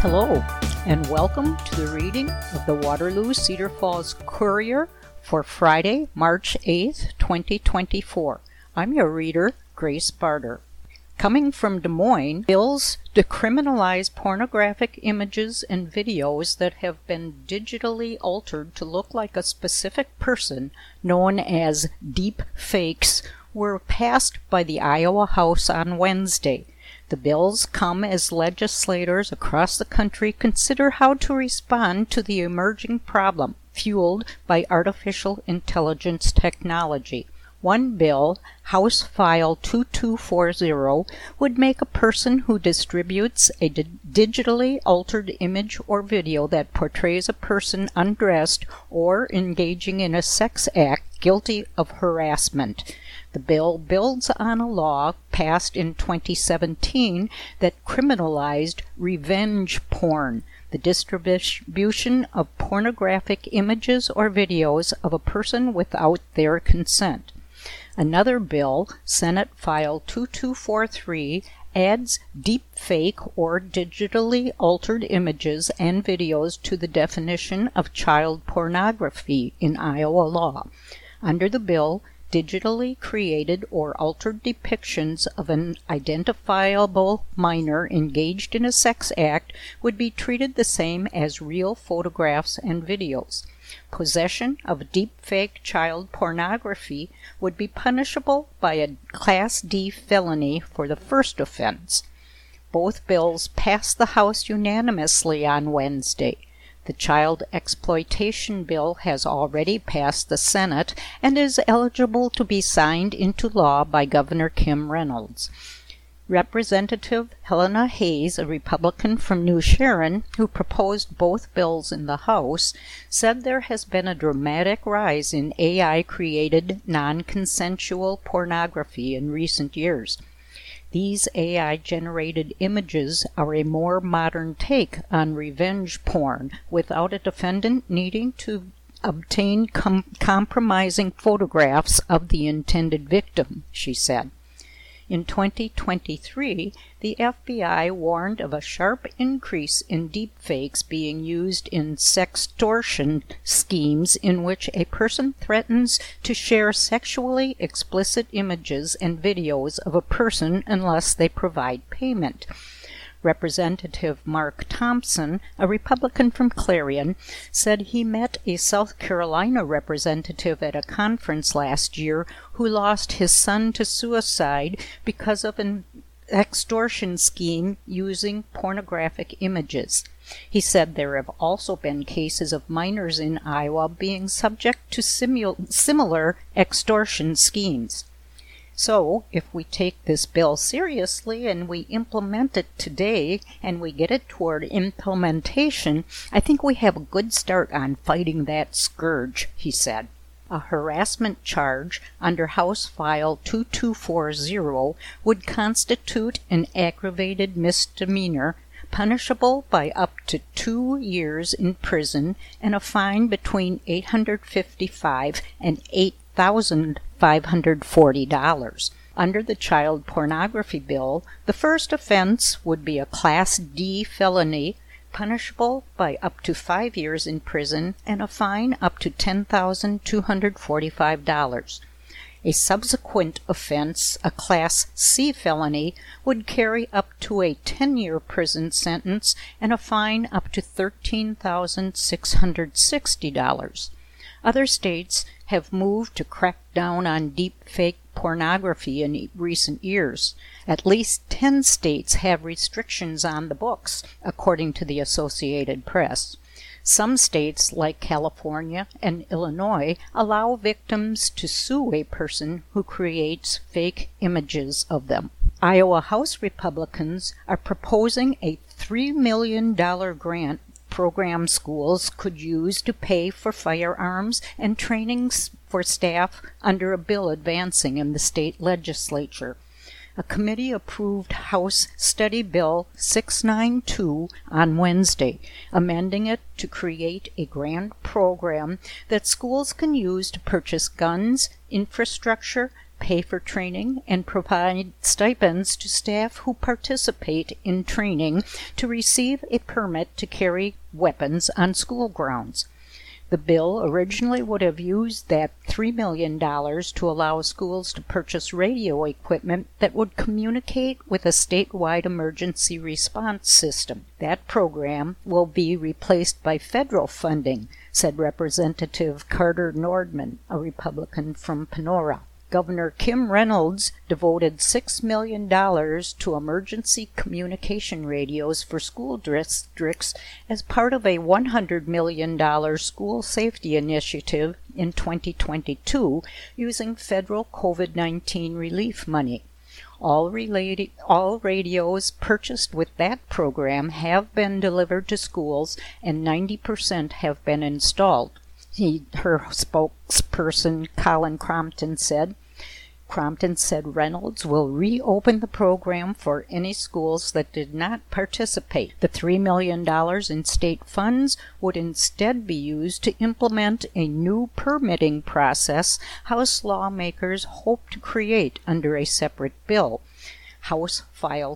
Hello, and welcome to the reading of the Waterloo Cedar Falls Courier for Friday, March 8th, 2024. I'm your reader, Grace Barter. Coming from Des Moines, bills decriminalize pornographic images and videos that have been digitally altered to look like a specific person, known as deep fakes, were passed by the Iowa House on Wednesday. The bills come as legislators across the country consider how to respond to the emerging problem fueled by artificial intelligence technology. One bill, House File 2240, would make a person who distributes a digitally altered image or video that portrays a person undressed or engaging in a sex act guilty of harassment. The bill builds on a law passed in 2017 that criminalized revenge porn, the distribution of pornographic images or videos of a person without their consent. Another bill, Senate File 2243, adds deepfake or digitally altered images and videos to the definition of child pornography in Iowa law. Under the bill, digitally created or altered depictions of an identifiable minor engaged in a sex act would be treated the same as real photographs and videos. Possession of deepfake child pornography would be punishable by a Class D felony for the first offense. Both bills passed the House unanimously on Wednesday. The child exploitation bill has already passed the Senate and is eligible to be signed into law by Governor Kim Reynolds. Representative Helena Hayes, a Republican from New Sharon, who proposed both bills in the House, said there has been a dramatic rise in AI-created non-consensual pornography in recent years. These AI-generated images are a more modern take on revenge porn without a defendant needing to obtain compromising photographs of the intended victim, she said. In 2023, the FBI warned of a sharp increase in deepfakes being used in sextortion schemes in which a person threatens to share sexually explicit images and videos of a person unless they provide payment. Representative Mark Thompson, a Republican from Clarion, said he met a South Carolina representative at a conference last year who lost his son to suicide because of an extortion scheme using pornographic images. He said there have also been cases of minors in Iowa being subject to similar extortion schemes. So, if we take this bill seriously and we implement it today and we get it toward implementation, I think we have a good start on fighting that scourge, he said. A harassment charge under House File 2240 would constitute an aggravated misdemeanor punishable by up to 2 years in prison and a fine between $855 and $8,540. Under the child pornography bill, the first offense would be a Class D felony, punishable by up to 5 years in prison and a fine up to $10,245. A subsequent offense, a Class C felony, would carry up to a 10-year prison sentence and a fine up to $13,660. Other states have moved to crack down on deepfake pornography in recent years. At least 10 states have restrictions on the books, according to the Associated Press. Some states, like California and Illinois, allow victims to sue a person who creates fake images of them. Iowa House Republicans are proposing a $3 million grant program schools could use to pay for firearms and trainings for staff under a bill advancing in the state legislature. A committee approved House Study Bill 692 on Wednesday, amending it to create a grant program that schools can use to purchase guns, infrastructure, pay for training, and provide stipends to staff who participate in training to receive a permit to carry weapons on school grounds. The bill originally would have used that $3 million to allow schools to purchase radio equipment that would communicate with a statewide emergency response system. That program will be replaced by federal funding, said Representative Carter Nordman, a Republican from Panora. Governor Kim Reynolds devoted $6 million to emergency communication radios for school districts as part of a $100 million school safety initiative in 2022 using federal COVID-19 relief money. All radios purchased with that program have been delivered to schools, and 90% have been installed. Her spokesperson, Colin Crompton said. Crompton said Reynolds will reopen the program for any schools that did not participate. The $3 million in state funds would instead be used to implement a new permitting process House lawmakers hope to create under a separate bill, House File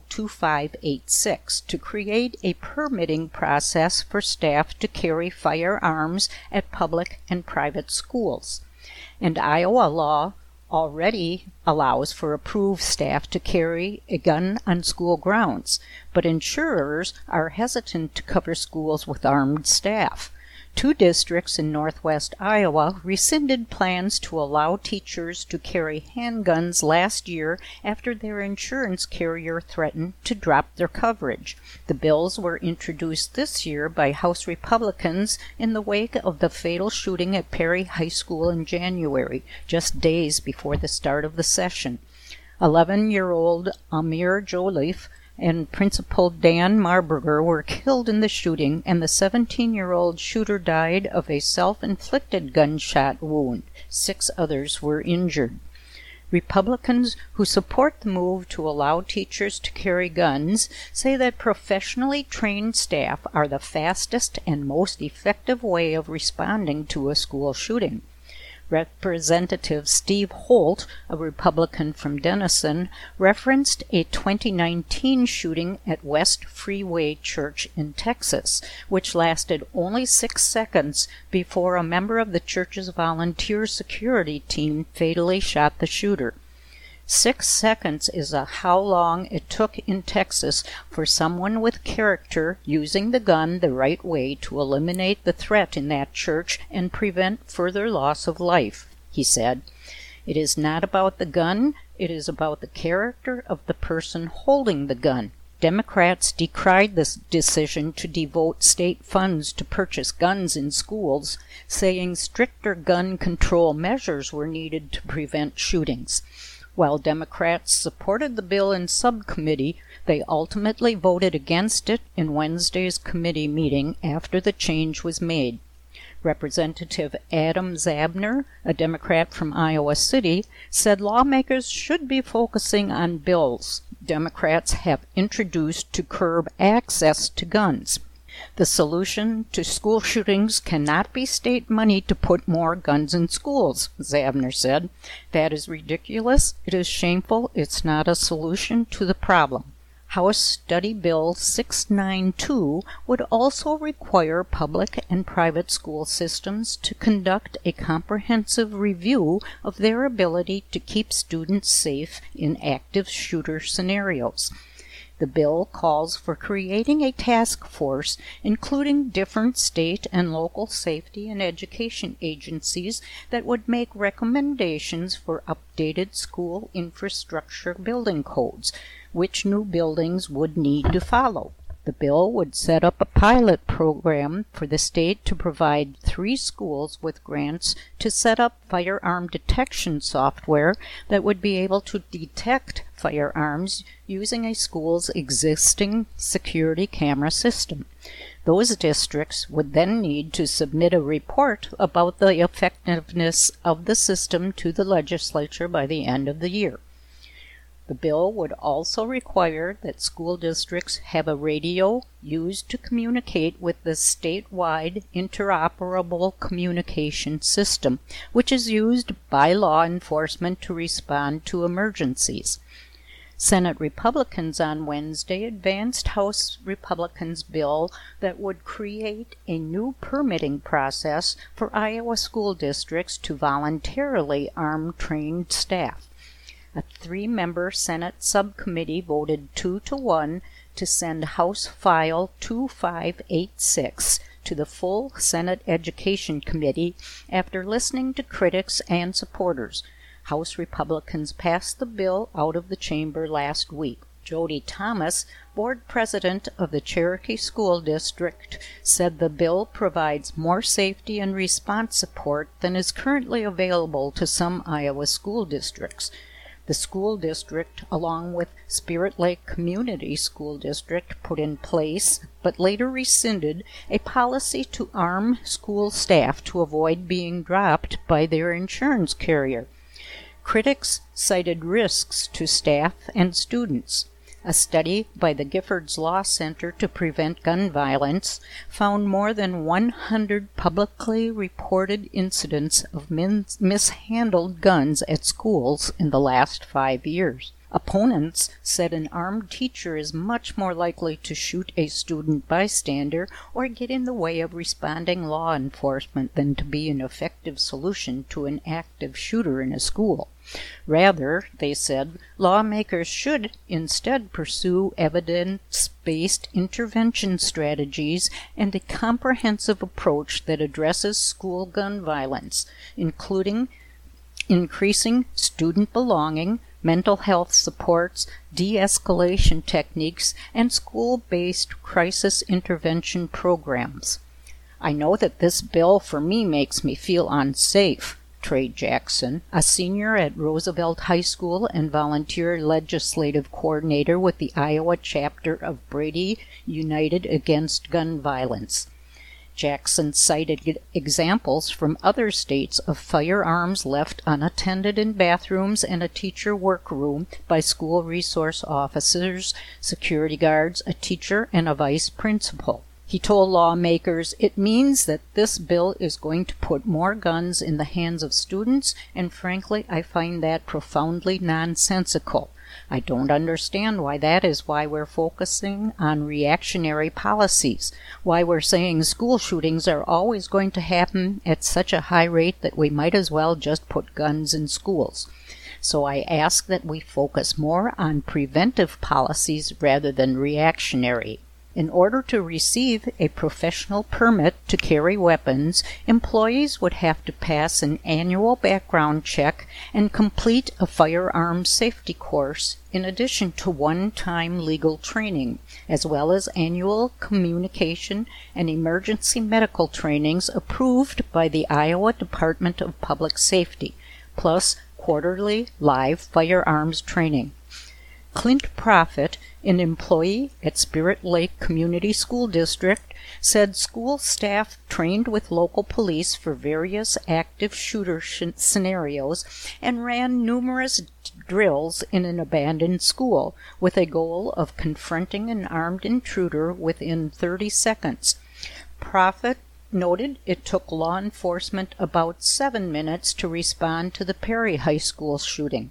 2586, to create a permitting process for staff to carry firearms at public and private schools. And Iowa law already allows for approved staff to carry a gun on school grounds, but insurers are hesitant to cover schools with armed staff. 2 districts in northwest Iowa rescinded plans to allow teachers to carry handguns last year after their insurance carrier threatened to drop their coverage. The bills were introduced this year by House Republicans in the wake of the fatal shooting at Perry High School in January, just days before the start of the session. 11-year-old Amir Joliffe and Principal Dan Marburger were killed in the shooting, and the 17-year-old shooter died of a self-inflicted gunshot wound. 6 others were injured. Republicans who support the move to allow teachers to carry guns say that professionally trained staff are the fastest and most effective way of responding to a school shooting. Representative Steve Holt, a Republican from Denison, referenced a 2019 shooting at West Freeway Church in Texas, which lasted only 6 seconds before a member of the church's volunteer security team fatally shot the shooter. 6 seconds is how long it took in Texas for someone with character using the gun the right way to eliminate the threat in that church and prevent further loss of life, he said. It is not about the gun, it is about the character of the person holding the gun. Democrats decried this decision to devote state funds to purchase guns in schools, saying stricter gun control measures were needed to prevent shootings. While Democrats supported the bill in subcommittee, they ultimately voted against it in Wednesday's committee meeting after the change was made. Representative Adam Zabner, a Democrat from Iowa City, said lawmakers should be focusing on bills Democrats have introduced to curb access to guns. The solution to school shootings cannot be state money to put more guns in schools, Zabner said. That is ridiculous. It is shameful. It's not a solution to the problem. House Study Bill 692 would also require public and private school systems to conduct a comprehensive review of their ability to keep students safe in active shooter scenarios. The bill calls for creating a task force, including different state and local safety and education agencies, that would make recommendations for updated school infrastructure building codes, which new buildings would need to follow. The bill would set up a pilot program for the state to provide 3 schools with grants to set up firearm detection software that would be able to detect firearms using a school's existing security camera system. Those districts would then need to submit a report about the effectiveness of the system to the legislature by the end of the year. The bill would also require that school districts have a radio used to communicate with the statewide interoperable communication system, which is used by law enforcement to respond to emergencies. Senate Republicans on Wednesday advanced House Republicans' bill that would create a new permitting process for Iowa school districts to voluntarily arm trained staff. A 3-member Senate subcommittee voted 2-1 to send House File 2586 to the full Senate Education Committee after listening to critics and supporters. House Republicans passed the bill out of the chamber last week. Jody Thomas, board president of the Cherokee School District, said the bill provides more safety and response support than is currently available to some Iowa school districts. The school district, along with Spirit Lake Community School District, put in place, but later rescinded, a policy to arm school staff to avoid being dropped by their insurance carrier. Critics cited risks to staff and students. A study by the Giffords Law Center to Prevent Gun Violence found more than 100 publicly reported incidents of mishandled guns at schools in the last 5 years. Opponents said an armed teacher is much more likely to shoot a student bystander or get in the way of responding law enforcement than to be an effective solution to an active shooter in a school. Rather, they said, lawmakers should instead pursue evidence-based intervention strategies and a comprehensive approach that addresses school gun violence, including increasing student belonging, mental health supports, de-escalation techniques, and school-based crisis intervention programs. I know that this bill for me makes me feel unsafe, Trey Jackson, a senior at Roosevelt High School and volunteer legislative coordinator with the Iowa chapter of Brady United Against Gun Violence. Jackson cited examples from other states of firearms left unattended in bathrooms and a teacher workroom by school resource officers, security guards, a teacher, and a vice principal. He told lawmakers it means that this bill is going to put more guns in the hands of students, and frankly, I find that profoundly nonsensical. I don't understand why that is why we're focusing on reactionary policies, why we're saying school shootings are always going to happen at such a high rate that we might as well just put guns in schools. So I ask that we focus more on preventive policies rather than reactionary. In order to receive a professional permit to carry weapons, employees would have to pass an annual background check and complete a firearms safety course, in addition to one-time legal training, as well as annual communication and emergency medical trainings approved by the Iowa Department of Public Safety, plus quarterly live firearms training. Clint Profit, an employee at Spirit Lake Community School District, said school staff trained with local police for various active shooter scenarios and ran numerous drills in an abandoned school with a goal of confronting an armed intruder within 30 seconds. Profit noted it took law enforcement about 7 minutes to respond to the Perry High School shooting.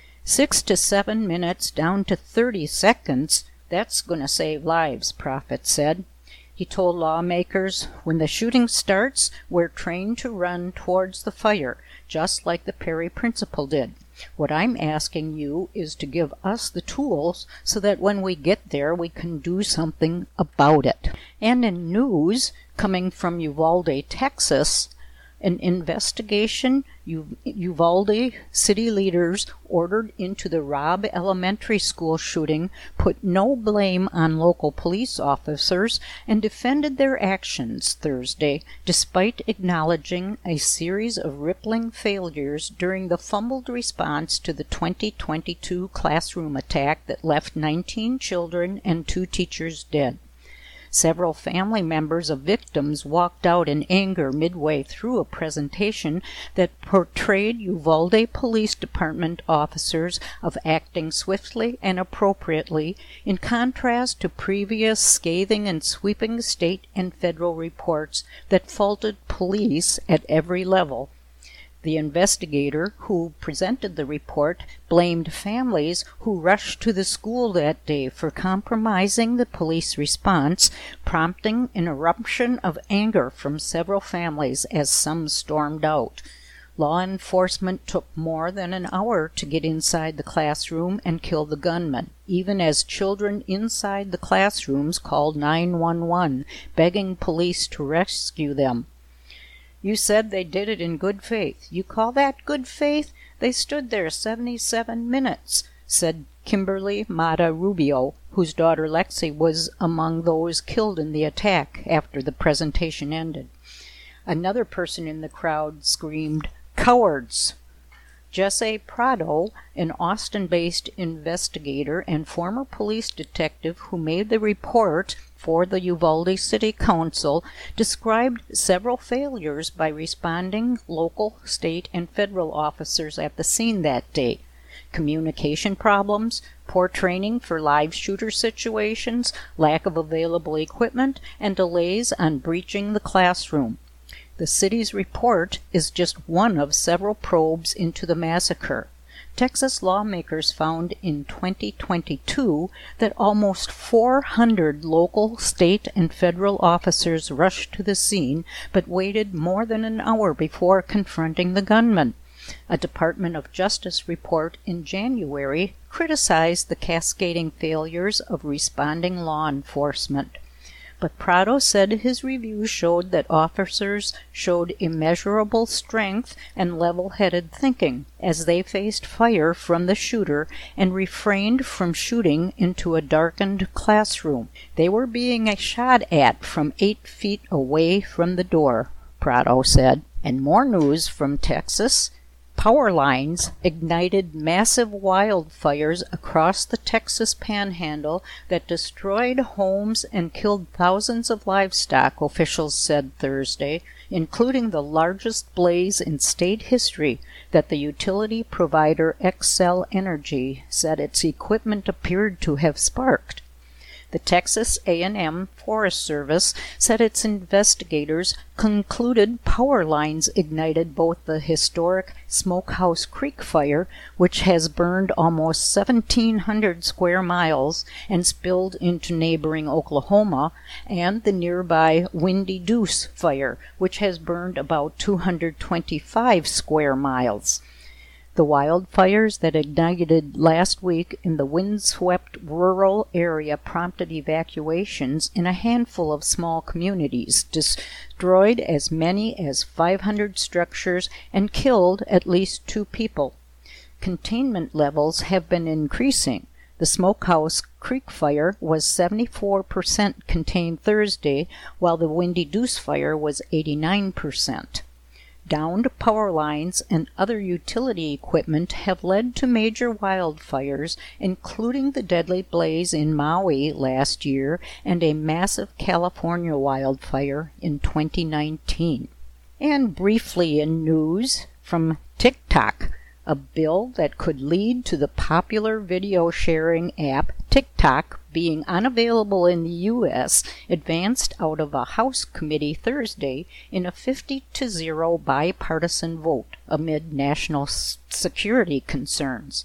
6 to 7 minutes down to 30 seconds, that's going to save lives, Profit said. He told lawmakers, when the shooting starts, we're trained to run towards the fire, just like the Perry principal did. What I'm asking you is to give us the tools so that when we get there, we can do something about it. And in news coming from Uvalde, Texas, an investigation Uvalde city leaders ordered into the Robb Elementary School shooting put no blame on local police officers and defended their actions Thursday, despite acknowledging a series of rippling failures during the fumbled response to the 2022 classroom attack that left 19 children and 2 teachers dead. Several family members of victims walked out in anger midway through a presentation that portrayed Uvalde Police Department officers of acting swiftly and appropriately, in contrast to previous scathing and sweeping state and federal reports that faulted police at every level. The investigator who presented the report blamed families who rushed to the school that day for compromising the police response, prompting an eruption of anger from several families as some stormed out. Law enforcement took more than an hour to get inside the classroom and kill the gunman, even as children inside the classrooms called 911, begging police to rescue them. "You said they did it in good faith. You call that good faith? They stood there 77 minutes, said Kimberly Mata Rubio, whose daughter Lexi was among those killed in the attack after the presentation ended. Another person in the crowd screamed, "Cowards!" Jesse Prado, an Austin-based investigator and former police detective who made the report for the Uvalde City Council, described several failures by responding local, state, and federal officers at the scene that day. Communication problems, poor training for live shooter situations, lack of available equipment, and delays on breaching the classroom. The city's report is just one of several probes into the massacre. Texas lawmakers found in 2022 that almost 400 local, state, and federal officers rushed to the scene but waited more than an hour before confronting the gunman. A Department of Justice report in January criticized the cascading failures of responding law enforcement. But Prado said his review showed that officers showed immeasurable strength and level-headed thinking as they faced fire from the shooter and refrained from shooting into a darkened classroom. They were being shot at from 8 feet away from the door, Prado said. And more news from Texas. Power lines ignited massive wildfires across the Texas Panhandle that destroyed homes and killed thousands of livestock, officials said Thursday, including the largest blaze in state history that the utility provider Xcel Energy said its equipment appeared to have sparked. The Texas A&M Forest Service said its investigators concluded power lines ignited both the historic Smokehouse Creek fire, which has burned almost 1,700 square miles and spilled into neighboring Oklahoma, and the nearby Windy Deuce fire, which has burned about 225 square miles. The wildfires that ignited last week in the windswept rural area prompted evacuations in a handful of small communities, destroyed as many as 500 structures, and killed at least 2 people. Containment levels have been increasing. The Smokehouse Creek fire was 74% contained Thursday, while the Windy Deuce fire was 89%. Downed power lines and other utility equipment have led to major wildfires, including the deadly blaze in Maui last year and a massive California wildfire in 2019. And briefly in news from TikTok, a bill that could lead to the popular video sharing app TikTok being unavailable in the U.S. advanced out of a House committee Thursday in a 50-0 bipartisan vote amid national security concerns.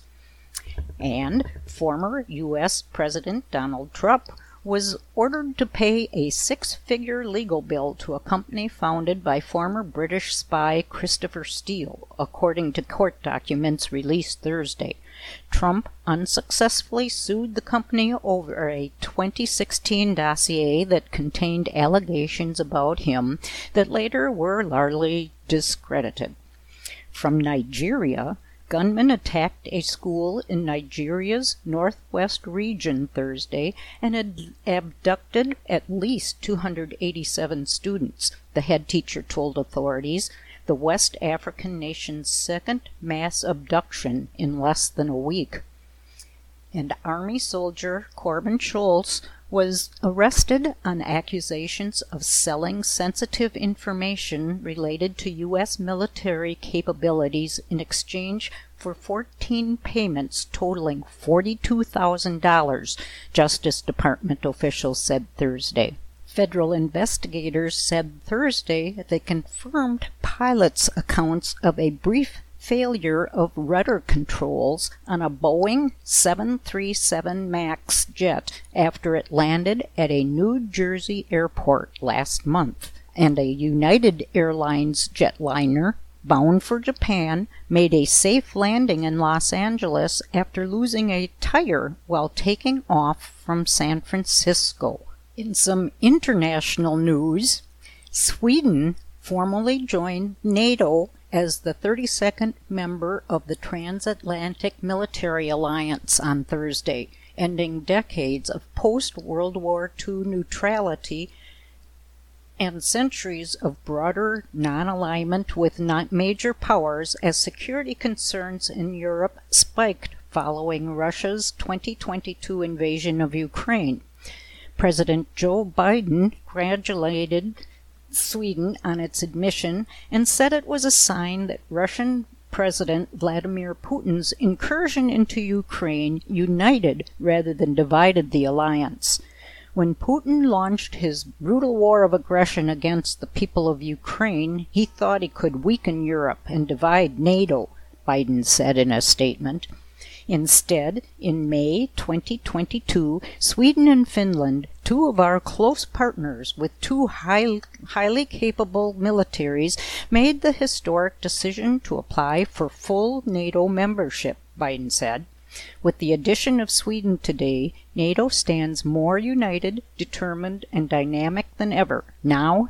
And former U.S. President Donald Trump was ordered to pay a 6-figure legal bill to a company founded by former British spy Christopher Steele, according to court documents released Thursday. Trump unsuccessfully sued the company over a 2016 dossier that contained allegations about him that later were largely discredited. From Nigeria, gunmen attacked a school in Nigeria's northwest region Thursday and had abducted at least 287 students, the head teacher told authorities, the West African nation's second mass abduction in less than a week. And Army soldier Corbin Schultz was arrested on accusations of selling sensitive information related to U.S. military capabilities in exchange for 14 payments totaling $42,000, Justice Department officials said Thursday. Federal investigators said Thursday they confirmed pilots' accounts of a brief failure of rudder controls on a Boeing 737 MAX jet after it landed at a New Jersey airport last month, and a United Airlines jetliner bound for Japan made a safe landing in Los Angeles after losing a tire while taking off from San Francisco. In some international news, Sweden formally joined NATO as the 32nd member of the Transatlantic Military Alliance on Thursday, ending decades of post-World War II neutrality and centuries of broader non-alignment with major powers as security concerns in Europe spiked following Russia's 2022 invasion of Ukraine. President Joe Biden congratulated Sweden on its admission and said it was a sign that Russian President Vladimir Putin's incursion into Ukraine united rather than divided the alliance. When Putin launched his brutal war of aggression against the people of Ukraine, he thought he could weaken Europe and divide NATO, Biden said in a statement. Instead, in May 2022, Sweden and Finland, two of our close partners with two highly capable militaries, made the historic decision to apply for full NATO membership, Biden said. With the addition of Sweden today, NATO stands more united, determined, and dynamic than ever, now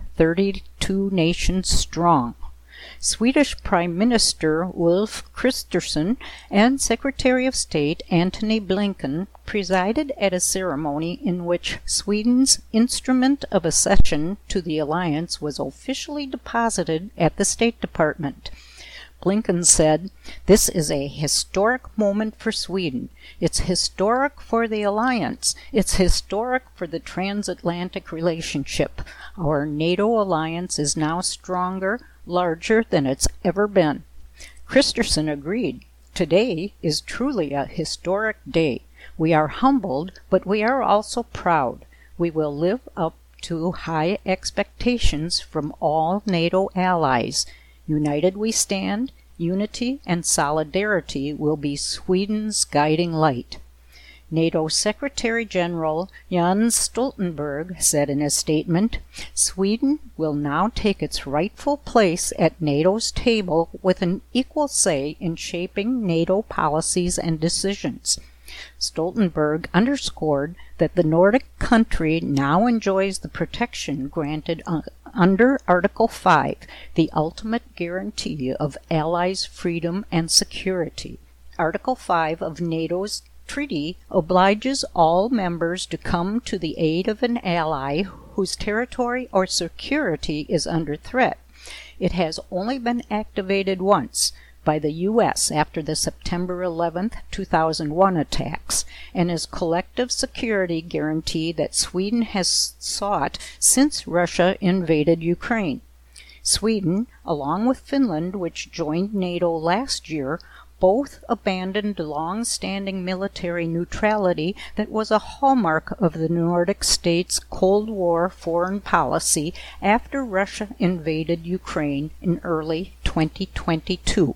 32 nations strong. Swedish Prime Minister Ulf Kristersson and Secretary of State Antony Blinken presided at a ceremony in which Sweden's instrument of accession to the alliance was officially deposited at the State Department. Blinken said, "This is a historic moment for Sweden. It's historic for the alliance. It's historic for the transatlantic relationship. Our NATO alliance is now stronger, larger than it's ever been." Kristersson agreed. "Today is truly a historic day. We are humbled, but we are also proud. We will live up to high expectations from all NATO allies. United we stand. Unity and solidarity will be Sweden's guiding light." NATO Secretary-General Jens Stoltenberg said in a statement, "Sweden will now take its rightful place at NATO's table with an equal say in shaping NATO policies and decisions." Stoltenberg underscored that the Nordic country now enjoys the protection granted under Article 5, the ultimate guarantee of allies' freedom and security. Article 5 of NATO's treaty obliges all members to come to the aid of an ally whose territory or security is under threat. It has only been activated once, by the U.S. after the September 11, 2001 attacks, and is collective security guarantee that Sweden has sought since Russia invaded Ukraine. Sweden, along with Finland, which joined NATO last year, both abandoned long-standing military neutrality that was a hallmark of the Nordic states' Cold War foreign policy after Russia invaded Ukraine in early 2022.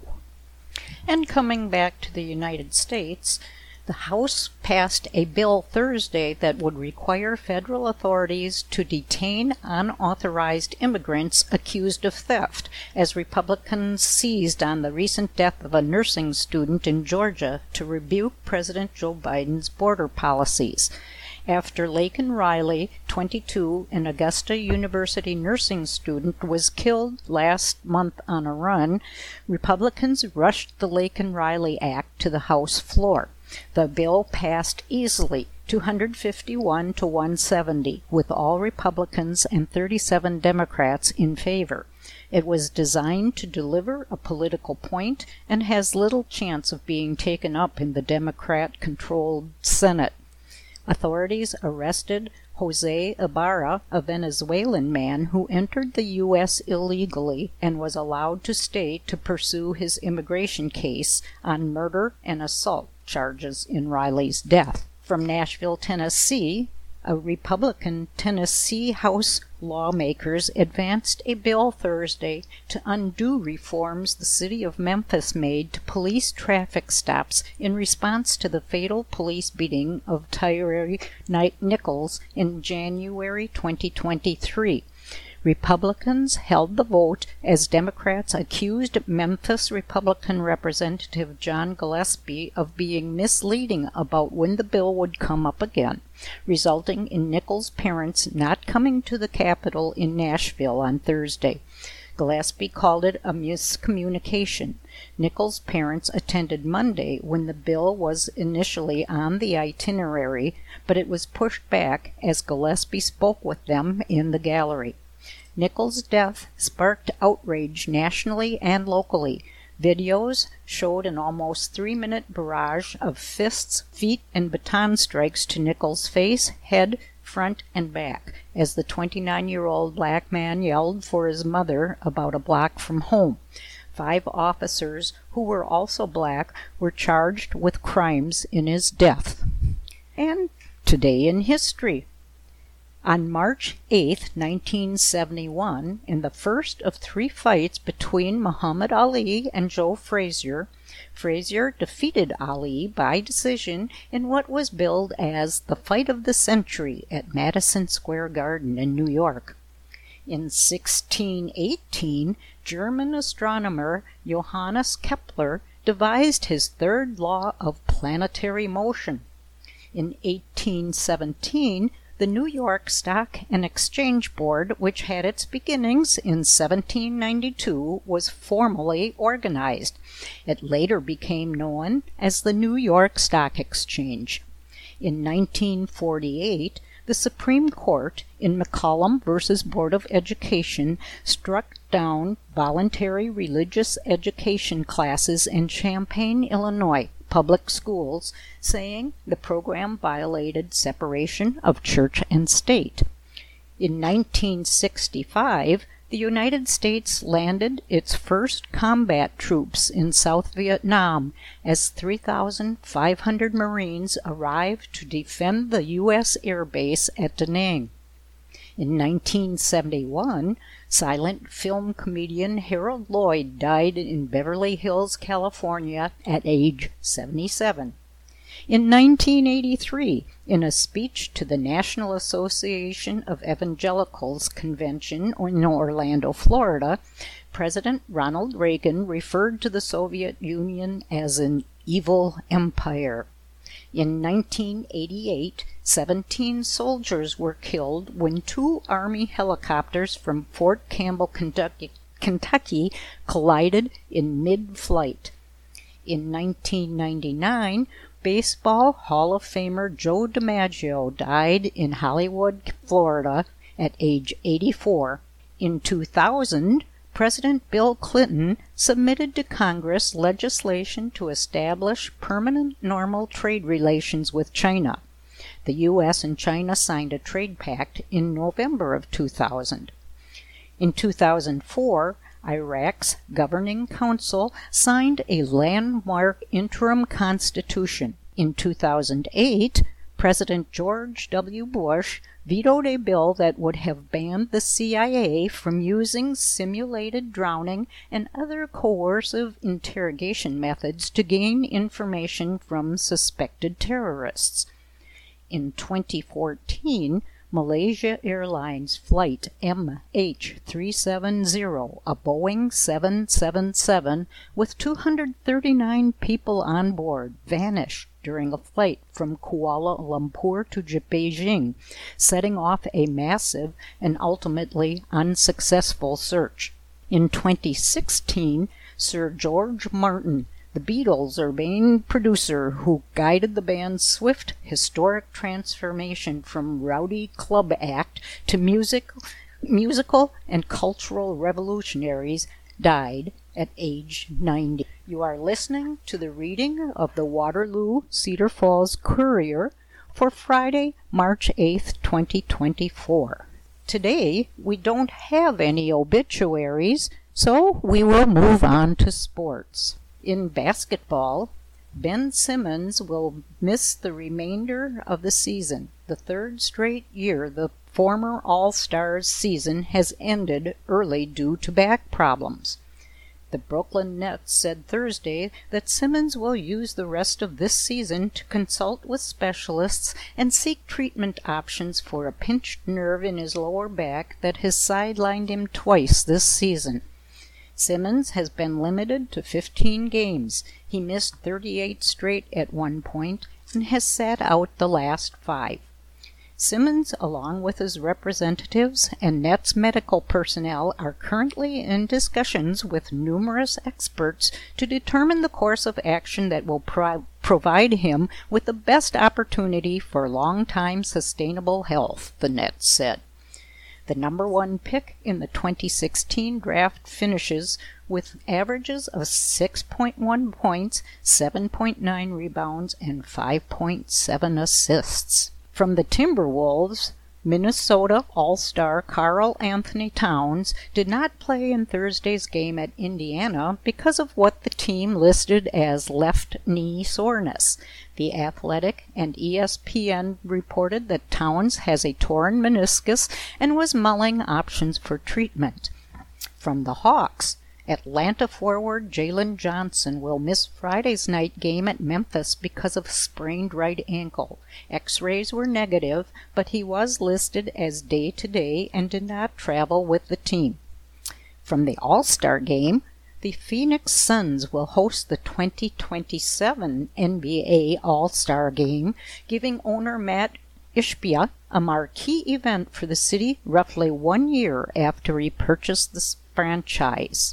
And coming back to the United States, the House passed a bill Thursday that would require federal authorities to detain unauthorized immigrants accused of theft, as Republicans seized on the recent death of a nursing student in Georgia to rebuke President Joe Biden's border policies. After Laken Riley, 22, an Augusta University nursing student, was killed last month on a run, Republicans rushed the Laken Riley Act to the House floor. The bill passed easily, 251 to 170, with all Republicans and 37 Democrats in favor. It was designed to deliver a political point and has little chance of being taken up in the Democrat-controlled Senate. Authorities arrested Jose Ibarra, a Venezuelan man who entered the U.S. illegally and was allowed to stay to pursue his immigration case on murder and assault charges in Riley's death. From Nashville, Tennessee, a Republican Tennessee House lawmakers advanced a bill Thursday to undo reforms the city of Memphis made to police traffic stops in response to the fatal police beating of Tyre Nichols in January 2023. Republicans held the vote as Democrats accused Memphis Republican Representative John Gillespie of being misleading about when the bill would come up again, resulting in Nichols' parents not coming to the Capitol in Nashville on Thursday. Gillespie called it a miscommunication. Nichols' parents attended Monday when the bill was initially on the itinerary, but it was pushed back as Gillespie spoke with them in the gallery. Nichols' death sparked outrage nationally and locally. Videos showed an almost 3-minute barrage of fists, feet, and baton strikes to Nichols' face, head, front, and back as the 29-year-old black man yelled for his mother about a block from home. 5 officers, who were also black, were charged with crimes in his death. And today in history. On March 8, 1971, in the first of 3 fights between Muhammad Ali and Joe Frazier, Frazier defeated Ali by decision in what was billed as the fight of the century at Madison Square Garden in New York. In 1618, German astronomer Johannes Kepler devised his third law of planetary motion. In 1817, the New York Stock and Exchange Board, which had its beginnings in 1792, was formally organized. It later became known as the New York Stock Exchange. In 1948, the Supreme Court, in McCollum v. Board of Education, struck down voluntary religious education classes in Champaign, Illinois, public schools, saying the program violated separation of church and state. In 1965, the United States landed its first combat troops in South Vietnam as 3,500 Marines arrived to defend the U.S. Air Base at Da Nang. In 1971, silent film comedian Harold Lloyd died in Beverly Hills, California, at age 77. In 1983, in a speech to the National Association of Evangelicals convention in Orlando, Florida, President Ronald Reagan referred to the Soviet Union as an evil empire. In 1988, 17 soldiers were killed when 2 Army helicopters from Fort Campbell, Kentucky collided in mid-flight. In 1999, Baseball Hall of Famer Joe DiMaggio died in Hollywood, Florida, at age 84. In 2000, President Bill Clinton submitted to Congress legislation to establish permanent normal trade relations with China. The U.S. and China signed a trade pact in November of 2000. In 2004, Iraq's Governing Council signed a landmark interim constitution. In 2008, President George W. Bush vetoed a bill that would have banned the CIA from using simulated drowning and other coercive interrogation methods to gain information from suspected terrorists. In 2014, Malaysia Airlines Flight MH370, a Boeing 777 with 239 people on board, vanished during a flight from Kuala Lumpur to Beijing, setting off a massive and ultimately unsuccessful search. In 2016, Sir George Martin, the Beatles' main producer who guided the band's swift, historic transformation from rowdy club act to musical and cultural revolutionaries, died at age 90. You are listening to the reading of the Waterloo Cedar Falls Courier for Friday, March 8th, 2024. Today, we don't have any obituaries, so we will move on to sports. In basketball, Ben Simmons will miss the remainder of the season. The third straight year the former All-Stars season has ended early due to back problems. The Brooklyn Nets said Thursday that Simmons will use the rest of this season to consult with specialists and seek treatment options for a pinched nerve in his lower back that has sidelined him twice this season. Simmons has been limited to 15 games. He missed 38 straight at one point and has sat out the last 5. Simmons, along with his representatives and Nets medical personnel, are currently in discussions with numerous experts to determine the course of action that will provide him with the best opportunity for long-time sustainable health, the Nets said. The number 1 pick in the 2016 draft finishes with averages of 6.1 points, 7.9 rebounds, and 5.7 assists. From the Timberwolves, Minnesota All-Star Karl Anthony Towns did not play in Thursday's game at Indiana because of what the team listed as left knee soreness. The Athletic and ESPN reported that Towns has a torn meniscus and was mulling options for treatment. From the Hawks, Atlanta forward Jalen Johnson will miss Friday's night game at Memphis because of sprained right ankle. X-rays were negative, but he was listed as day-to-day and did not travel with the team. From the All-Star game, the Phoenix Suns will host the 2027 NBA All-Star Game, giving owner Matt Ishbia a marquee event for the city roughly 1 year after he purchased the franchise.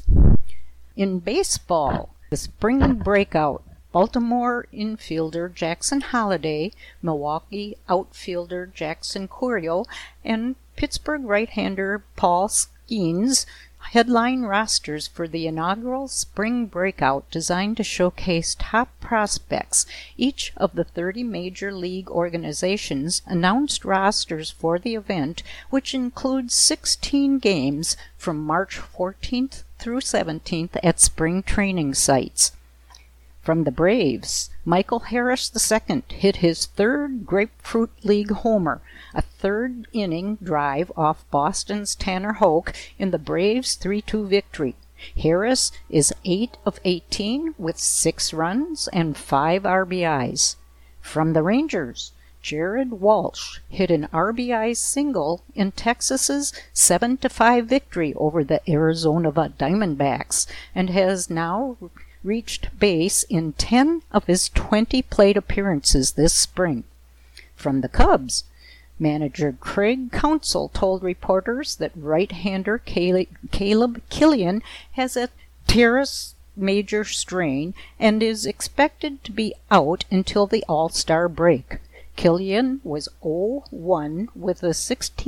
In baseball, the spring breakout, Baltimore infielder Jackson Holliday, Milwaukee outfielder Jackson Chourio, and Pittsburgh right-hander Paul Skeens headline rosters for the inaugural spring breakout designed to showcase top prospects. Each of the 30 major league organizations announced rosters for the event, which includes 16 games from March 14th through 17th at spring training sites. From the Braves, Michael Harris II hit his third Grapefruit League homer, a third-inning drive off Boston's Tanner Houck in the Braves' 3-2 victory. Harris is 8 of 18 with 6 runs and 5 RBIs. From the Rangers, Jared Walsh hit an RBI single in Texas's 7-5 victory over the Arizona Diamondbacks and has now reached base in 10 of his 20 plate appearances this spring. From the Cubs, manager Craig Counsell told reporters that right-hander Caleb Killian has a teres major strain and is expected to be out until the All-Star break. Killian was 0-1 with a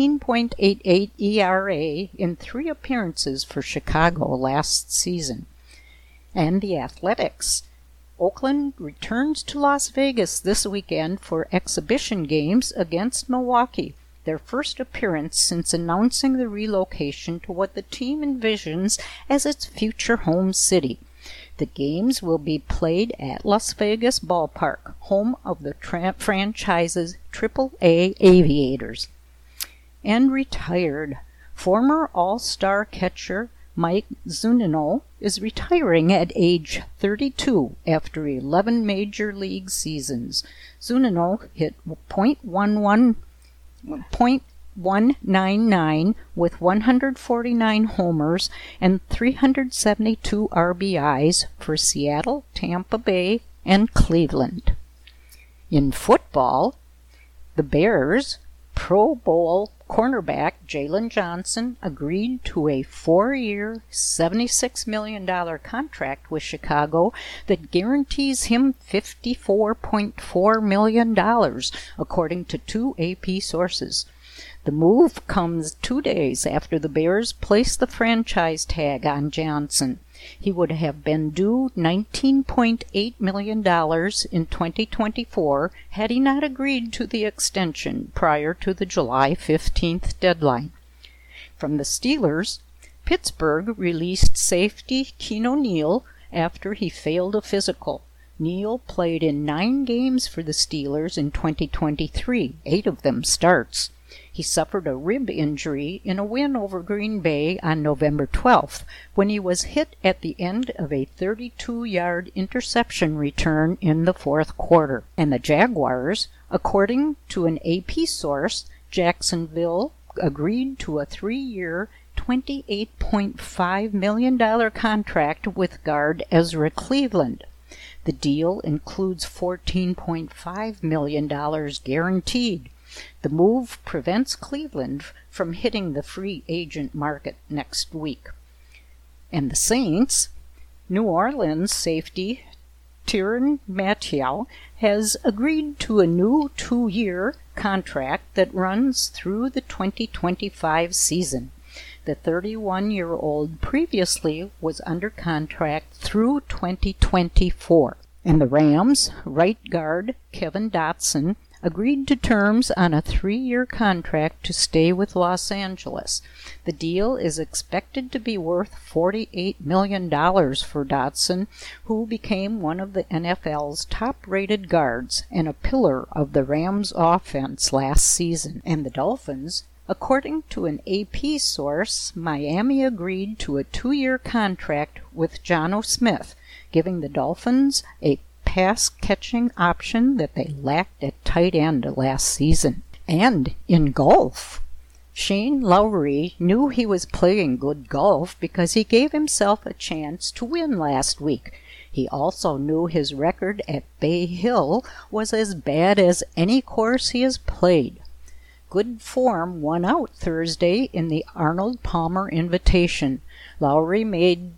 16.88 ERA in 3 appearances for Chicago last season. And the Athletics. Oakland returns to Las Vegas this weekend for exhibition games against Milwaukee, their first appearance since announcing the relocation to what the team envisions as its future home city. The games will be played at Las Vegas Ballpark, home of the franchise's AAA Aviators. And retired. Former All-Star catcher Mike Zunino is retiring at age 32 after 11 major league seasons. Zunino hit .199 with 149 homers and 372 RBIs for Seattle, Tampa Bay, and Cleveland. In football, the Bears' Pro Bowl cornerback Jalen Johnson agreed to a 4-year, $76 million contract with Chicago that guarantees him $54.4 million, according to 2 AP sources. The move comes 2 days after the Bears placed the franchise tag on Johnson. He would have been due $19.8 million in 2024 had he not agreed to the extension prior to the July 15th deadline. From the Steelers, Pittsburgh released safety Keanu Neal after he failed a physical. Neal played in 9 games for the Steelers in 2023, 8 of them starts. He suffered a rib injury in a win over Green Bay on November 12th when he was hit at the end of a 32-yard interception return in the fourth quarter. And the Jaguars, according to an AP source, Jacksonville agreed to a 3-year, $28.5 million contract with guard Ezra Cleveland. The deal includes $14.5 million guaranteed. The move prevents Cleveland from hitting the free agent market next week. And the Saints, New Orleans safety Tyrann Mathieu has agreed to a new 2-year contract that runs through the 2025 season. The 31-year-old previously was under contract through 2024. And the Rams, right guard Kevin Dotson, agreed to terms on a 3-year contract to stay with Los Angeles. The deal is expected to be worth $48 million for Dotson, who became one of the NFL's top-rated guards and a pillar of the Rams' offense last season. And the Dolphins, according to an AP source, Miami agreed to a 2-year contract with Jonnu Smith, giving the Dolphins a pass-catching option that they lacked at tight end last season. And in golf, Shane Lowry knew he was playing good golf because he gave himself a chance to win last week. He also knew his record at Bay Hill was as bad as any course he has played. Good form won out Thursday in the Arnold Palmer Invitation. Lowry made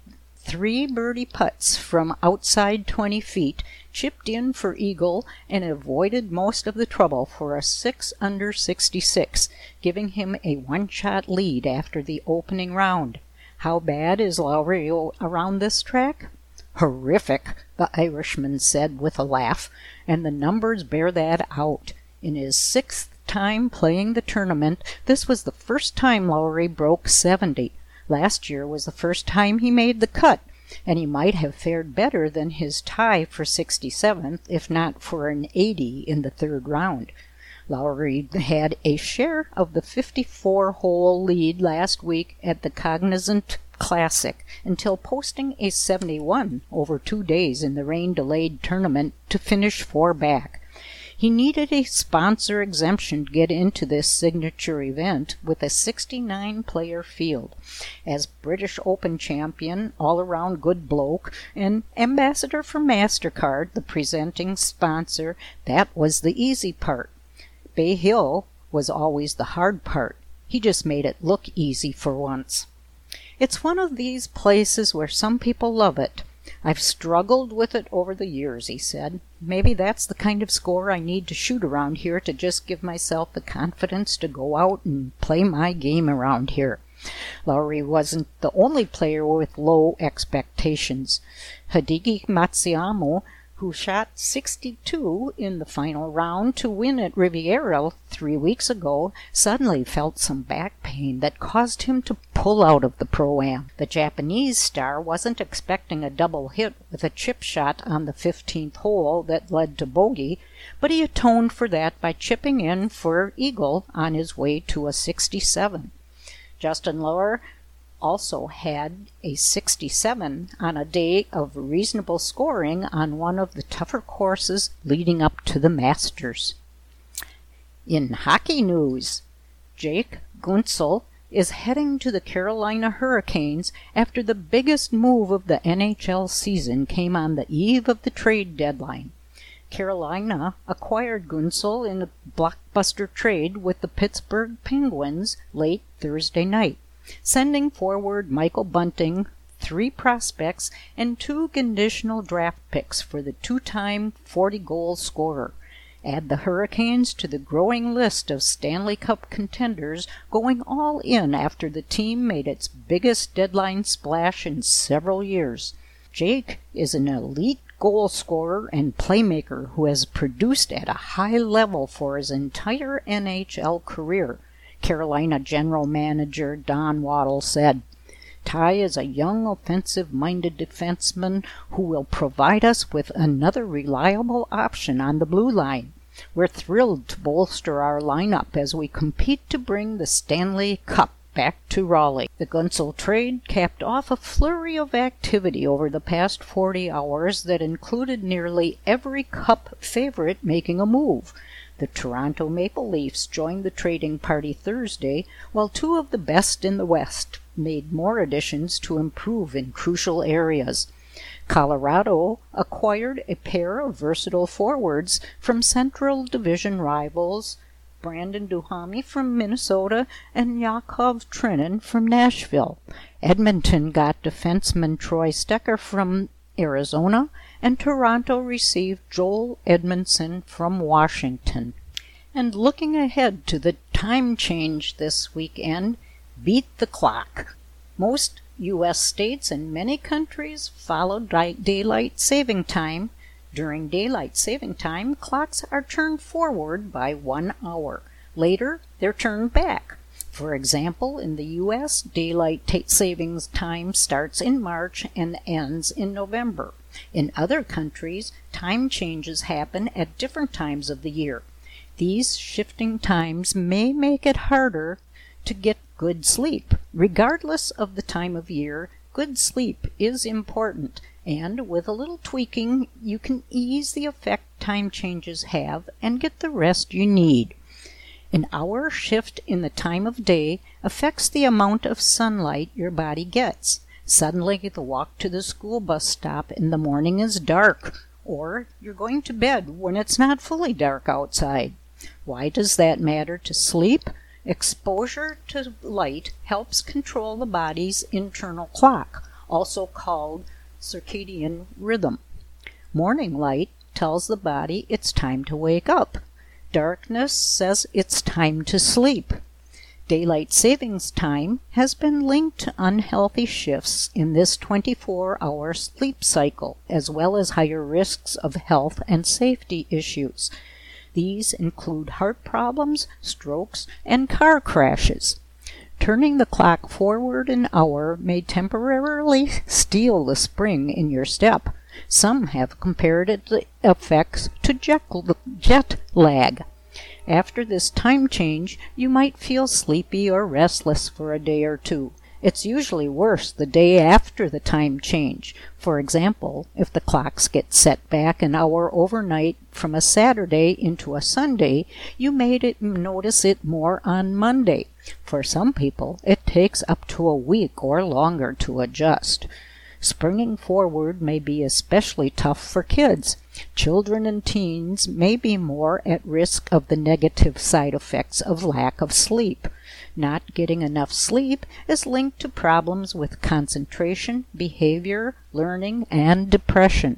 3 birdie putts from outside 20 feet, chipped in for eagle, and avoided most of the trouble for a 6 under 66, giving him a 1-shot lead after the opening round. How bad is Lowry around this track? Horrific, the Irishman said with a laugh, and the numbers bear that out. In his 6th time playing the tournament, this was the first time Lowry broke 70. Last year was the first time he made the cut, and he might have fared better than his tie for 67th if not for an 80 in the 3rd round. Lowry had a share of the 54-hole lead last week at the Cognizant Classic until posting a 71 over 2 days in the rain-delayed tournament to finish 4 back. He needed a sponsor exemption to get into this signature event with a 69-player field. As British Open champion, all-around good bloke, and ambassador for MasterCard, the presenting sponsor, that was the easy part. Bay Hill was always the hard part. He just made it look easy for once. It's one of these places where some people love it. I've struggled with it over the years, he said. Maybe that's the kind of score I need to shoot around here to just give myself the confidence to go out and play my game around here. Lowry wasn't the only player with low expectations. Hideki Matsuyama, who shot 62 in the final round to win at Riviera 3 weeks ago, suddenly felt some back pain that caused him to pull out of the Pro-Am. The Japanese star wasn't expecting a double hit with a chip shot on the 15th hole that led to bogey, but he atoned for that by chipping in for eagle on his way to a 67. Justin Lower also had a 67 on a day of reasonable scoring on one of the tougher courses leading up to the Masters. In hockey news, Jake Guentzel is heading to the Carolina Hurricanes after the biggest move of the NHL season came on the eve of the trade deadline. Carolina acquired Guentzel in a blockbuster trade with the Pittsburgh Penguins late Thursday night, sending forward Michael Bunting, 3 prospects, and 2 conditional draft picks for the 2-time 40-goal scorer. Add the Hurricanes to the growing list of Stanley Cup contenders going all in after the team made its biggest deadline splash in several years. Jake is an elite goal scorer and playmaker who has produced at a high level for his entire NHL career, Carolina general manager Don Waddell said. Ty is a young, offensive-minded defenseman who will provide us with another reliable option on the blue line. We're thrilled to bolster our lineup as we compete to bring the Stanley Cup back to Raleigh. The Guentzel trade capped off a flurry of activity over the past 40 hours that included nearly every Cup favorite making a move. The Toronto Maple Leafs joined the trading party Thursday, while two of the best in the West made more additions to improve in crucial areas. Colorado acquired a pair of versatile forwards from Central Division rivals Brandon Duhamel from Minnesota and Yakov Trenin from Nashville. Edmonton got defenseman Troy Stecher from Arizona, and Toronto received Joel Edmondson from Washington. And looking ahead to the time change this weekend, beat the clock. Most U.S. states and many countries follow daylight saving time. During daylight saving time, clocks are turned forward by 1 hour. Later, they're turned back. For example, in the U.S., daylight savings time starts in March and ends in November. In other countries, time changes happen at different times of the year. These shifting times may make it harder to get good sleep. Regardless of the time of year, good sleep is important, and with a little tweaking, you can ease the effect time changes have and get the rest you need. An hour shift in the time of day affects the amount of sunlight your body gets. Suddenly, the walk to the school bus stop in the morning is dark, or you're going to bed when it's not fully dark outside. Why does that matter to sleep? Exposure to light helps control the body's internal clock, also called circadian rhythm. Morning light tells the body it's time to wake up. Darkness says it's time to sleep. Daylight savings time has been linked to unhealthy shifts in this 24-hour sleep cycle, as well as higher risks of health and safety issues. These include heart problems, strokes, and car crashes. Turning the clock forward an hour may temporarily steal the spring in your step. Some have compared the effects to jet lag. After this time change, you might feel sleepy or restless for a day or two. It's usually worse the day after the time change. For example, if the clocks get set back an hour overnight from a Saturday into a Sunday, you may notice it more on Monday. For some people, it takes up to a week or longer to adjust. Springing forward may be especially tough for kids. Children and teens may be more at risk of the negative side effects of lack of sleep. Not getting enough sleep is linked to problems with concentration, behavior, learning, and depression.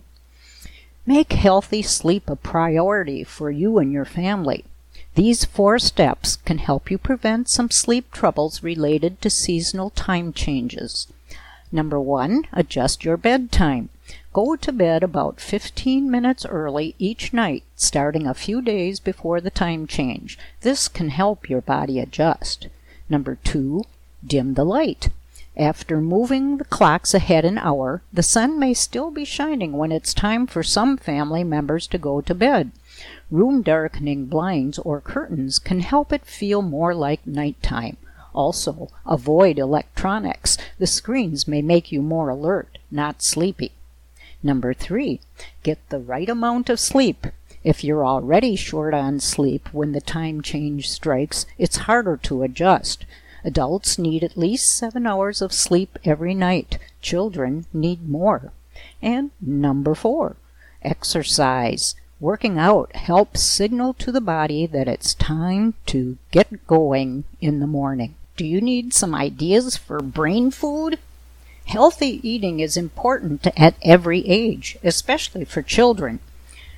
Make healthy sleep a priority for you and your family. These 4 steps can help you prevent some sleep troubles related to seasonal time changes. Number 1, adjust your bedtime. Go to bed about 15 minutes early each night, starting a few days before the time change. This can help your body adjust. Number 2, dim the light. After moving the clocks ahead an hour, the sun may still be shining when it's time for some family members to go to bed. Room darkening blinds or curtains can help it feel more like nighttime. Also, avoid electronics. The screens may make you more alert, not sleepy. Number 3, get the right amount of sleep. If you're already short on sleep when the time change strikes, it's harder to adjust. Adults need at least 7 hours of sleep every night. Children need more. And number 4, exercise. Working out helps signal to the body that it's time to get going in the morning. Do you need some ideas for brain food? Healthy eating is important at every age, especially for children.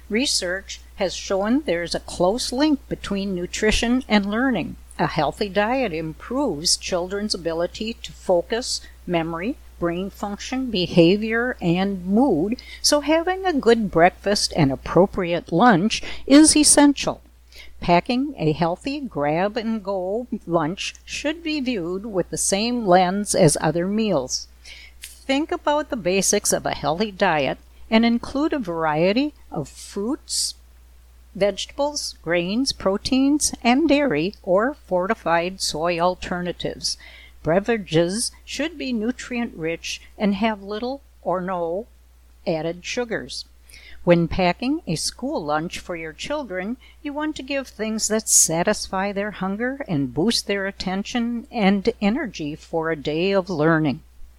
Research has shown there's a close link between nutrition and learning. A healthy diet improves children's ability to focus, memory, brain function, behavior, and mood, so having a good breakfast and appropriate lunch is essential. Packing a healthy grab-and-go lunch should be viewed with the same lens as other meals. Think about the basics of a healthy diet and include a variety of fruits, vegetables, grains, proteins, and dairy or fortified soy alternatives. Beverages should be nutrient-rich and have little or no added sugars. When packing a school lunch for your children, you want to give things that satisfy their hunger and boost their attention and energy for a day of learning.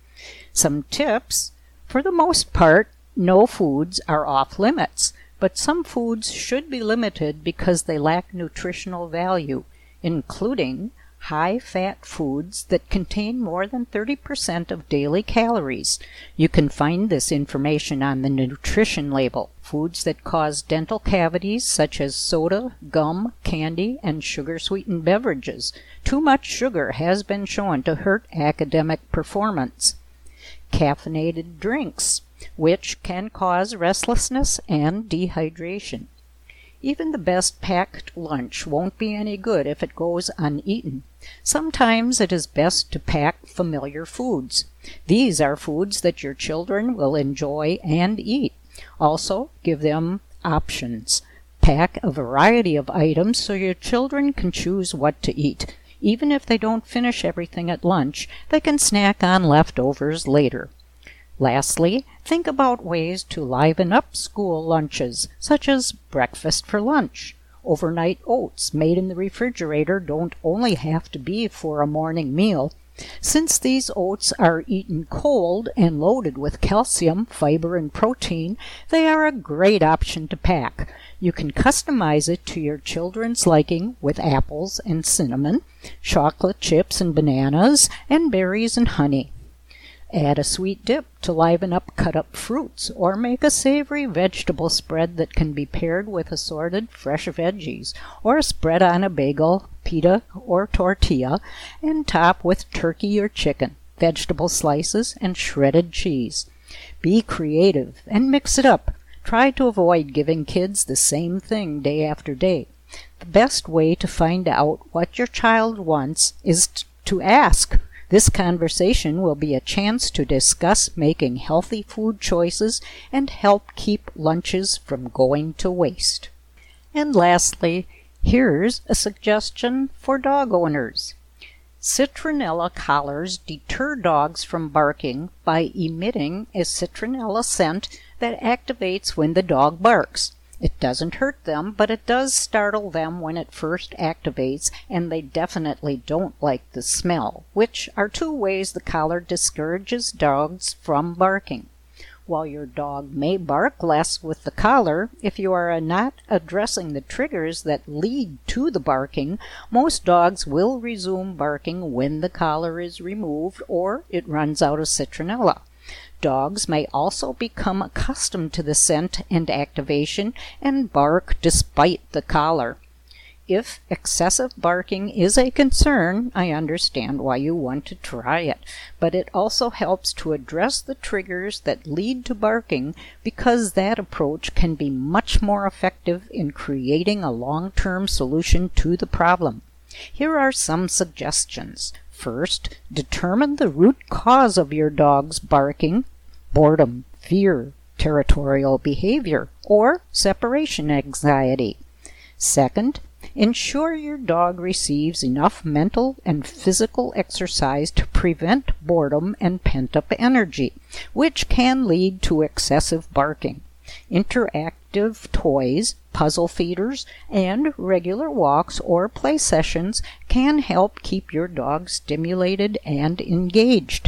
Some tips: for the most part, no foods are off limits, but some foods should be limited because they lack nutritional value, including high-fat foods that contain more than 30% of daily calories. You can find this information on the nutrition label. Foods that cause dental cavities, such as soda, gum, candy, and sugar-sweetened beverages. Too much sugar has been shown to hurt academic performance. Caffeinated drinks, which can cause restlessness and dehydration. Even the best packed lunch won't be any good if it goes uneaten. Sometimes it is best to pack familiar foods. These are foods that your children will enjoy and eat. Also, give them options. Pack a variety of items so your children can choose what to eat. Even if they don't finish everything at lunch, they can snack on leftovers later. Lastly, think about ways to liven up school lunches, such as breakfast for lunch. Overnight oats made in the refrigerator don't only have to be for a morning meal. Since these oats are eaten cold and loaded with calcium, fiber, and protein, they are a great option to pack. You can customize it to your children's liking with apples and cinnamon, chocolate chips and bananas, and berries and honey. Add a sweet dip to liven up cut-up fruits, or make a savory vegetable spread that can be paired with assorted fresh veggies, or spread on a bagel, pita, or tortilla, and top with turkey or chicken, vegetable slices, and shredded cheese. Be creative and mix it up. Try to avoid giving kids the same thing day after day. The best way to find out what your child wants is to ask. This conversation will be a chance to discuss making healthy food choices and help keep lunches from going to waste. And lastly, here's a suggestion for dog owners. Citronella collars deter dogs from barking by emitting a citronella scent that activates when the dog barks. It doesn't hurt them, but it does startle them when it first activates, and they definitely don't like the smell, which are two ways the collar discourages dogs from barking. While your dog may bark less with the collar, if you are not addressing the triggers that lead to the barking, most dogs will resume barking when the collar is removed or it runs out of citronella. Dogs may also become accustomed to the scent and activation and bark despite the collar. If excessive barking is a concern, I understand why you want to try it, but it also helps to address the triggers that lead to barking, because that approach can be much more effective in creating a long-term solution to the problem. Here are some suggestions. First, determine the root cause of your dog's barking: boredom, fear, territorial behavior, or separation anxiety. Second, ensure your dog receives enough mental and physical exercise to prevent boredom and pent-up energy, which can lead to excessive barking. Interactive toys, puzzle feeders, and regular walks or play sessions can help keep your dog stimulated and engaged.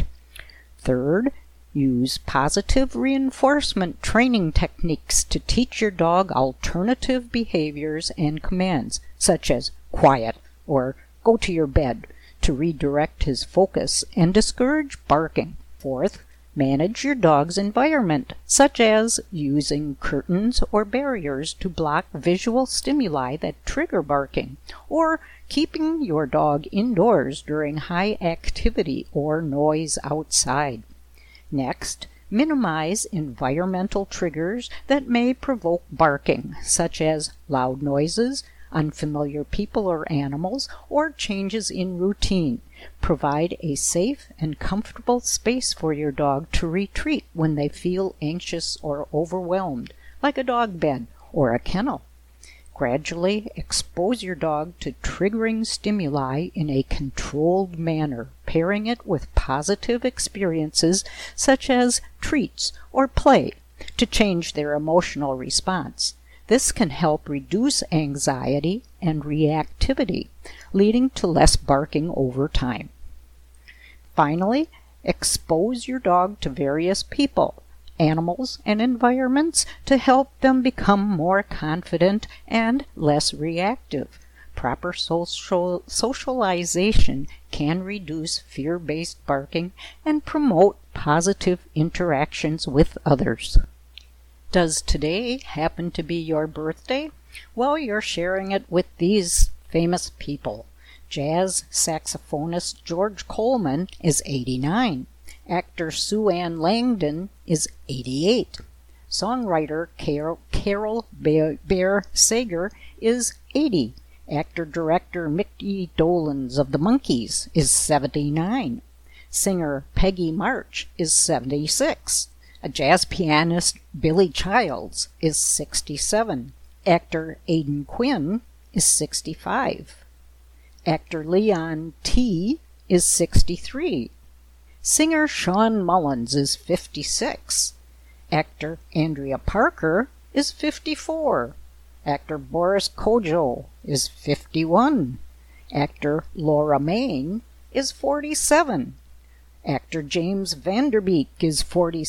Third, use positive reinforcement training techniques to teach your dog alternative behaviors and commands, such as quiet or go to your bed, to redirect his focus and discourage barking. Fourth, Manage your dog's environment, such as using curtains or barriers to block visual stimuli that trigger barking, or keeping your dog indoors during high activity or noise outside. Next, minimize environmental triggers that may provoke barking, such as loud noises, unfamiliar people or animals, or changes in routine. Provide a safe and comfortable space for your dog to retreat when they feel anxious or overwhelmed, like a dog bed or a kennel. Gradually expose your dog to triggering stimuli in a controlled manner, pairing it with positive experiences such as treats or play to change their emotional response. This can help reduce anxiety and reactivity, leading to less barking over time. Finally, expose your dog to various people, animals, and environments to help them become more confident and less reactive. Proper socialization can reduce fear-based barking and promote positive interactions with others. Does today happen to be your birthday? Well, you're sharing it with these famous people. Jazz saxophonist George Coleman is 89. Actor Sue Ann Langdon is 88. Songwriter Carol Bear Sager is 80. Actor-director Mickey Dolenz of the Monkees is 79. Singer Peggy March is 76. A jazz pianist, Billy Childs, is 67. Actor Aidan Quinn is 65. Actor Leon T. is 63. Singer Sean Mullins is 56. Actor Andrea Parker is 54. Actor Boris Kodjoe is 51. Actor Laura Main is 47. Actor James Vanderbeek is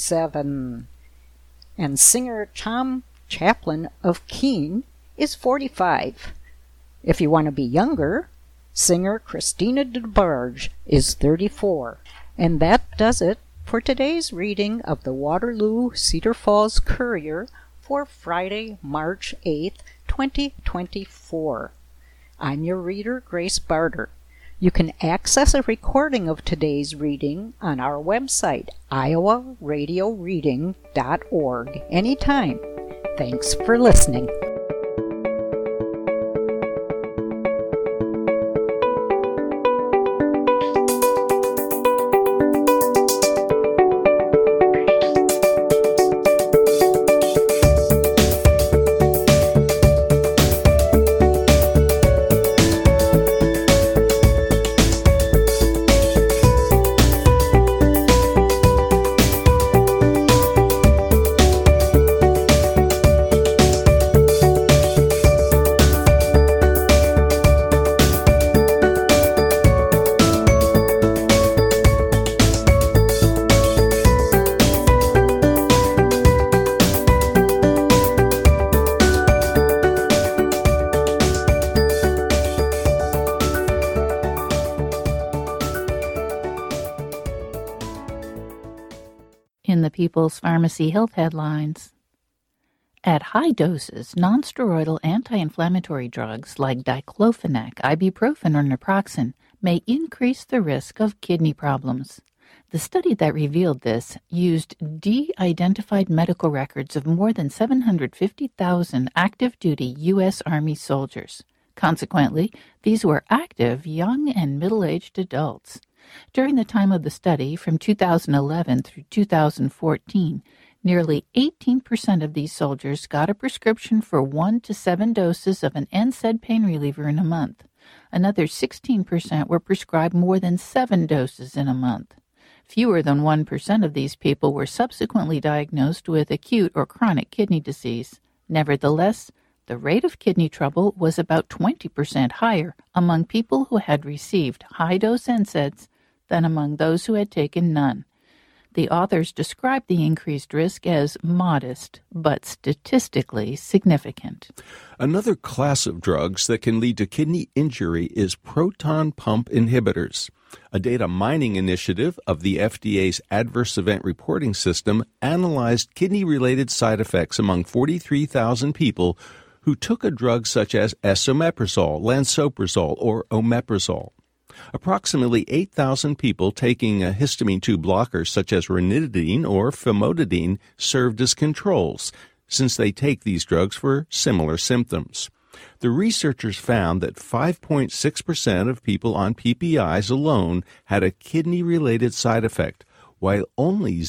47. And singer Tom Chaplin of Keene is 45. If you want to be younger, singer Christina DeBarge is 34. And that does it for today's reading of the Waterloo Cedar Falls Courier for Friday, March 8th, 2024. I'm your reader, Grace Barter. You can access a recording of today's reading on our website, iowaradioreading.org, anytime. Thanks for listening. In the People's Pharmacy Health headlines. At high doses, nonsteroidal anti-inflammatory drugs like diclofenac, ibuprofen, or naproxen may increase the risk of kidney problems. The study that revealed this used de-identified medical records of more than 750,000 active-duty U.S. Army soldiers. Consequently, these were active, young, and middle-aged adults. During the time of the study, from 2011 through 2014, nearly 18% of these soldiers got a prescription for 1 to 7 doses of an NSAID pain reliever in a month. Another 16% were prescribed more than 7 doses in a month. Fewer than 1% of these people were subsequently diagnosed with acute or chronic kidney disease. Nevertheless, the rate of kidney trouble was about 20% higher among people who had received high-dose NSAIDs than among those who had taken none. The authors described the increased risk as modest, but statistically significant. Another class of drugs that can lead to kidney injury is proton pump inhibitors. A data mining initiative of the FDA's Adverse Event Reporting System analyzed kidney-related side effects among 43,000 people who took a drug such as esomeprazole, lansoprazole, or omeprazole. Approximately 8,000 people taking a histamine 2 blocker such as ranitidine or famotidine served as controls, since they take these drugs for similar symptoms. The researchers found that 5.6% of people on PPIs alone had a kidney-related side effect, while only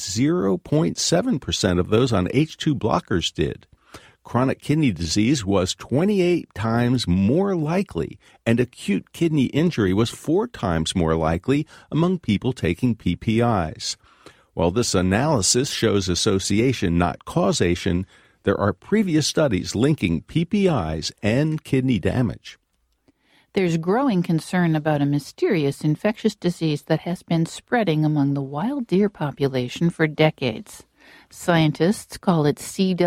0.7% of those on H2 blockers did. Chronic kidney disease was 28 times more likely, and acute kidney injury was 4 times more likely among people taking PPIs. While this analysis shows association, not causation, there are previous studies linking PPIs and kidney damage. There's growing concern about a mysterious infectious disease that has been spreading among the wild deer population for decades. Scientists call it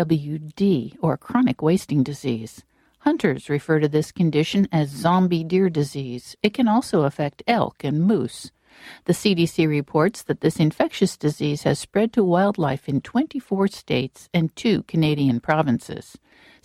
CWD, or chronic wasting disease. Hunters refer to this condition as zombie deer disease. It can also affect elk and moose. The CDC reports that this infectious disease has spread to wildlife in 24 states and 2 Canadian provinces.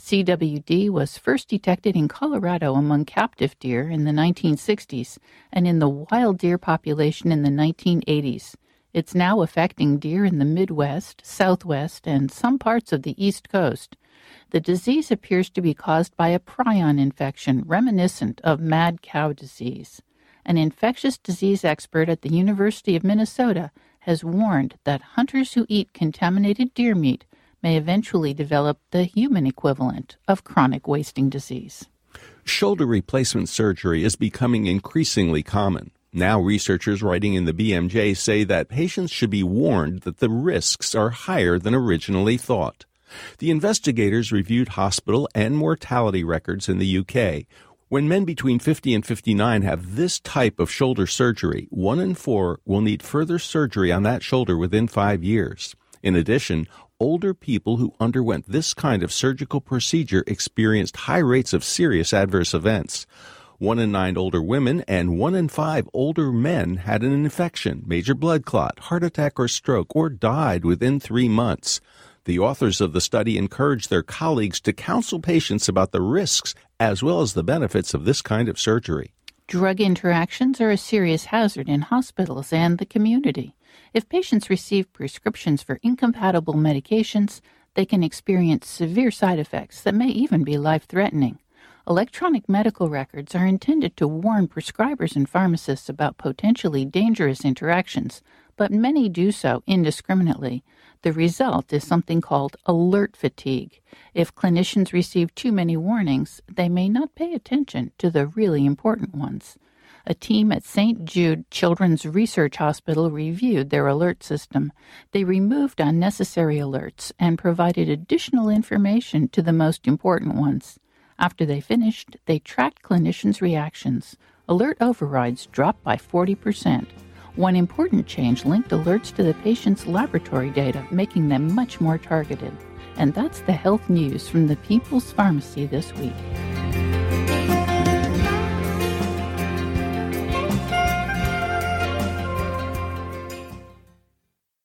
CWD was first detected in Colorado among captive deer in the 1960s and in the wild deer population in the 1980s. It's now affecting deer in the Midwest, Southwest, and some parts of the East Coast. The disease appears to be caused by a prion infection reminiscent of mad cow disease. An infectious disease expert at the University of Minnesota has warned that hunters who eat contaminated deer meat may eventually develop the human equivalent of chronic wasting disease. Shoulder replacement surgery is becoming increasingly common. Now, researchers writing in the BMJ say that patients should be warned that the risks are higher than originally thought. The investigators reviewed hospital and mortality records in the UK. When men between 50 and 59 have this type of shoulder surgery, 1 in 4 will need further surgery on that shoulder within 5 years. In addition, older people who underwent this kind of surgical procedure experienced high rates of serious adverse events. 1 in 9 older women and 1 in 5 older men had an infection, major blood clot, heart attack or stroke, or died within 3 months. The authors of the study encouraged their colleagues to counsel patients about the risks as well as the benefits of this kind of surgery. Drug interactions are a serious hazard in hospitals and the community. If patients receive prescriptions for incompatible medications, they can experience severe side effects that may even be life-threatening. Electronic medical records are intended to warn prescribers and pharmacists about potentially dangerous interactions, but many do so indiscriminately. The result is something called alert fatigue. If clinicians receive too many warnings, they may not pay attention to the really important ones. A team at St. Jude Children's Research Hospital reviewed their alert system. They removed unnecessary alerts and provided additional information to the most important ones. After they finished, they tracked clinicians' reactions. Alert overrides dropped by 40%. One important change linked alerts to the patient's laboratory data, making them much more targeted. And that's the health news from the People's Pharmacy this week.